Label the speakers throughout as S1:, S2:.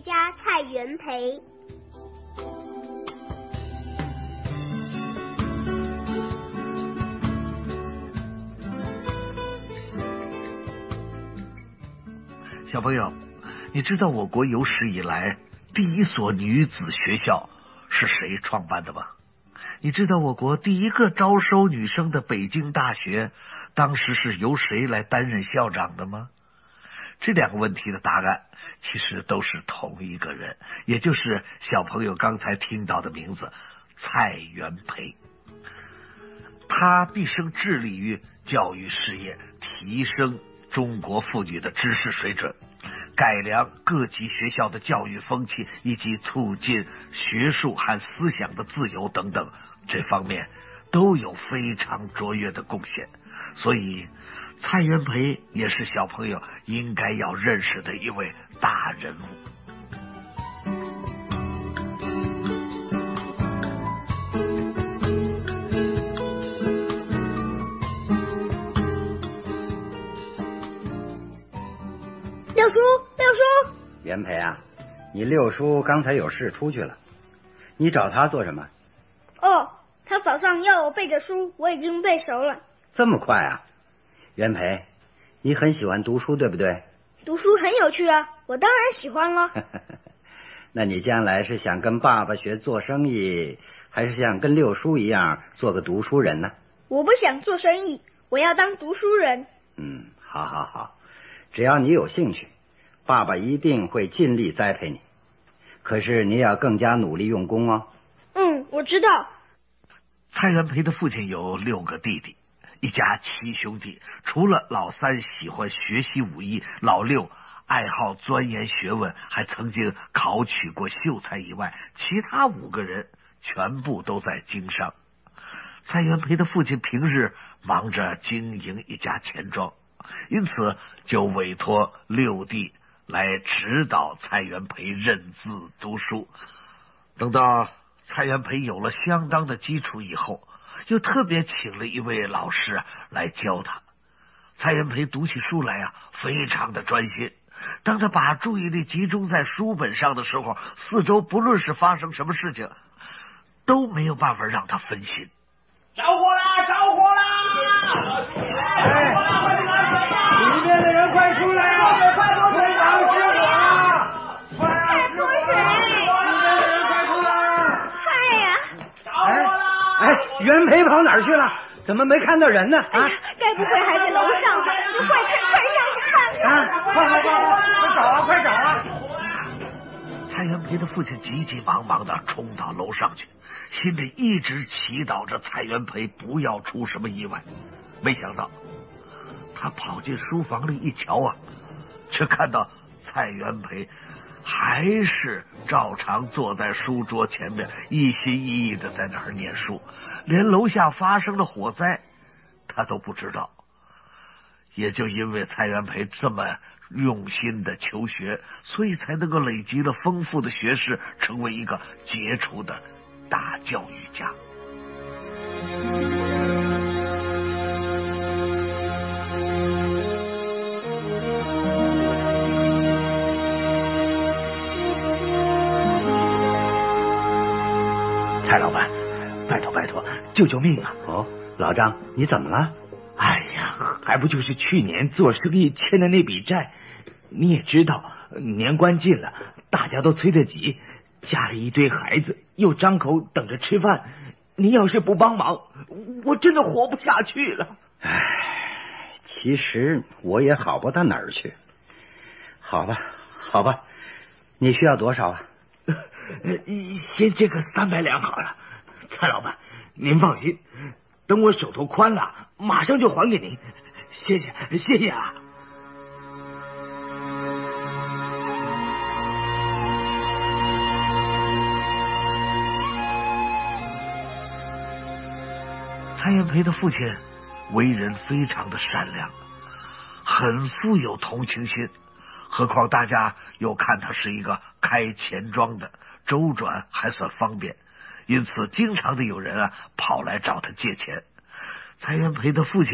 S1: 家蔡元培。
S2: 小朋友，你知道我国有史以来第一所女子学校是谁创办的吗？你知道我国第一个招收女生的北京大学当时是由谁来担任校长的吗？这两个问题的答案其实都是同一个人，也就是小朋友刚才听到的名字蔡元培。他毕生致力于教育事业，提升中国妇女的知识水准，改良各级学校的教育风气，以及促进学术和思想的自由等等，这方面都有非常卓越的贡献。所以蔡元培也是小朋友应该要认识的一位大人物。
S1: 六叔，
S3: 元培啊，你六叔刚才有事出去了，你找他做什么？
S1: 哦，他早上要我背的书，我已经背熟了。
S3: 这么快啊？元培，你很喜欢读书对不对？
S1: 读书很有趣啊，我当然喜欢了。
S3: 那你将来是想跟爸爸学做生意，还是想跟六叔一样做个读书人呢？
S1: 我不想做生意，我要当读书人。
S3: 好，只要你有兴趣，爸爸一定会尽力栽培你。可是你也要更加努力用功哦。
S1: 我知道。
S2: 蔡元培的父亲有6个弟弟，一家7兄弟，除了老三喜欢学习武艺，老六爱好钻研学问，还曾经考取过秀才以外，其他5个人全部都在经商。蔡元培的父亲平日忙着经营一家钱庄，因此就委托6弟来指导蔡元培认字读书。等到蔡元培有了相当的基础以后，又特别请了一位老师来教他。蔡元培读起书来非常的专心，当他把注意力集中在书本上的时候，四周不论是发生什么事情都没有办法让他分心。
S4: 着火啦！
S3: 里面的人快出来啊！
S4: 快躲水！
S3: 快失火了！
S1: 快泼水！
S3: 里面的人快出来！
S1: 嗨呀！
S4: 着火啦！
S3: 元培跑哪儿去了？怎么没看到人呢？
S1: 该不会还在楼上吧？快上去看看！
S3: 快找啊！
S2: 蔡元培的父亲急急忙忙的冲到楼上去，心里一直祈祷着蔡元培不要出什么意外。没想到他跑进书房里一瞧却看到蔡元培还是照常坐在书桌前面，一心一意的在那儿念书，连楼下发生了火灾他都不知道。也就因为蔡元培这么用心的求学，所以才能够累积了丰富的学识，成为一个杰出的大教育家。
S5: 蔡老板，拜托，救救命啊！
S3: 哦，老张，你怎么了？
S5: 哎呀，还不就是去年做生意欠的那笔债？你也知道，年关近了，大家都催得急，家里一堆孩子又张口等着吃饭，你要是不帮忙，我真的活不下去了。
S3: 其实我也好不到哪儿去。好吧，你需要多少啊？
S5: 先借个300两好了。蔡老板，您放心，等我手头宽了，马上就还给您。谢谢啊！
S2: 蔡元培的父亲为人非常的善良，很富有同情心，何况大家又看他是一个开钱庄的，周转还算方便，因此经常的有人跑来找他借钱。蔡元培的父亲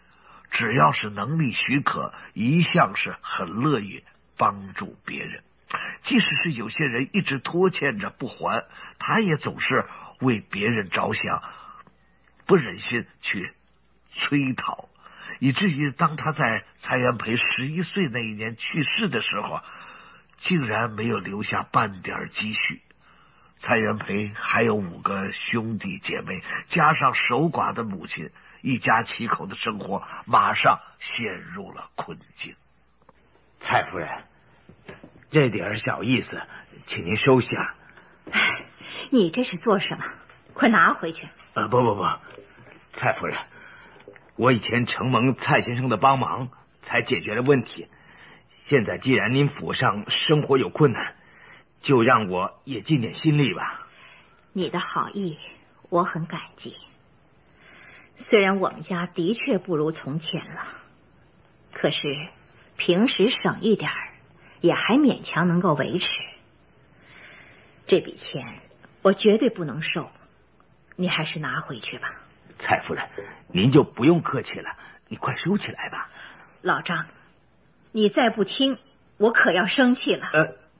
S2: 只要是能力许可，一向是很乐于帮助别人。 即使是有些人一直拖欠着不还，他也总是为别人着想，不忍心去催讨，以至于当他在蔡元培11岁那一年去世的时候，竟然没有留下半点积蓄。蔡元培还有5个兄弟姐妹，加上守寡的母亲，一家7口的生活马上陷入了困境。
S5: 蔡夫人，这点小意思，请您收下。
S6: 哎，你这是做什么？快拿回去！
S5: 不，蔡夫人，我以前承蒙蔡先生的帮忙，才解决了问题。现在既然您府上生活有困难，就让我也尽点心力吧。
S6: 你的好意我很感激，虽然我们家的确不如从前了，可是平时省一点也还勉强能够维持。这笔钱我绝对不能收，你还是拿回去吧。
S5: 蔡夫人，您就不用客气了，你快收起来吧。
S6: 老张，你再不听，我可要生气了。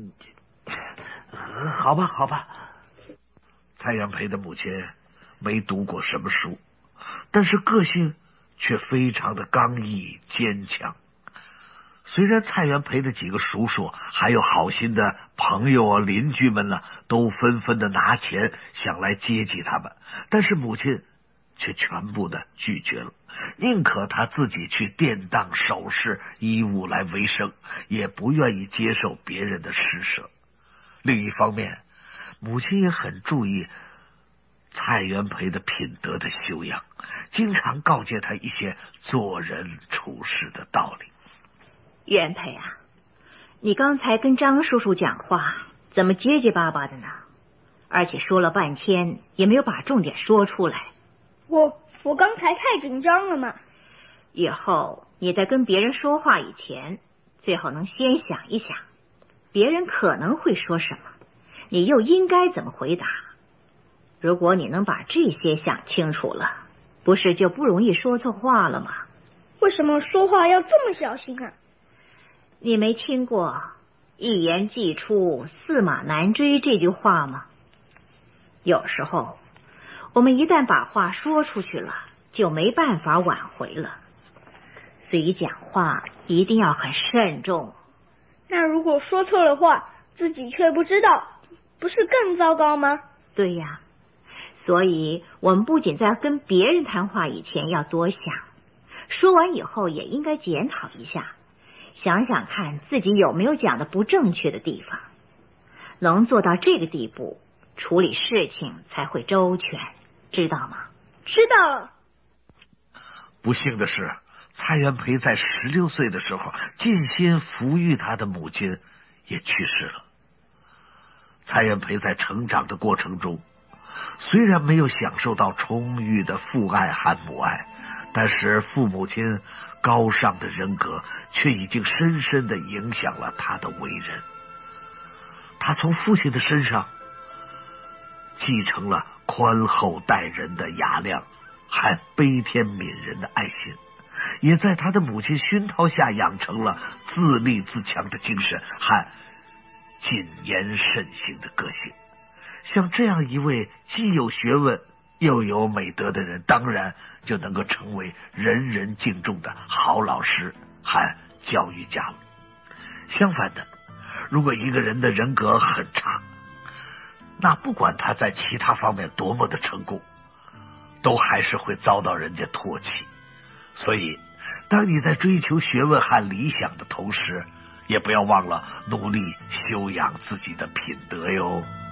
S5: 好吧。
S2: 蔡元培的母亲没读过什么书，但是个性却非常的刚毅坚强。虽然蔡元培的几个叔叔还有好心的朋友啊、邻居们呢，都纷纷的拿钱想来接济他们，但是母亲却全部的拒绝了，宁可他自己去典当首饰衣物来为生，也不愿意接受别人的施舍。另一方面，母亲也很注意蔡元培的品德的修养，经常告诫他一些做人处事的道理。
S6: 元培啊，你刚才跟张叔叔讲话怎么结结巴巴的呢？而且说了半天也没有把重点说出来。
S1: 我刚才太紧张了嘛。
S6: 以后你在跟别人说话以前，最好能先想一想别人可能会说什么，你又应该怎么回答。如果你能把这些想清楚了，不是就不容易说错话了吗？
S1: 为什么说话要这么小心啊？
S6: 你没听过一言既出，驷马难追这句话吗？有时候我们一旦把话说出去了，就没办法挽回了，所以讲话一定要很慎重。
S1: 那如果说错了话，自己却不知道，不是更糟糕吗？
S6: 对呀，所以我们不仅在跟别人谈话以前要多想，说完以后也应该检讨一下，想想看自己有没有讲的不正确的地方。能做到这个地步，处理事情才会周全，知道吗？
S1: 知道了。
S2: 不幸的是，蔡元培在16岁的时候，尽心抚育他的母亲也去世了。蔡元培在成长的过程中，虽然没有享受到充裕的父爱和母爱，但是父母亲高尚的人格却已经深深的影响了他的为人。他从父亲的身上继承了宽厚待人的雅量，还悲天悯人的爱心，也在他的母亲熏陶下养成了自立自强的精神和谨言慎行的个性。像这样一位既有学问又有美德的人，当然就能够成为人人敬重的好老师和教育家了。相反的，如果一个人的人格很差，那不管他在其他方面多么的成功，都还是会遭到人家唾弃。所以当你在追求学问和理想的同时，也不要忘了努力修养自己的品德哟。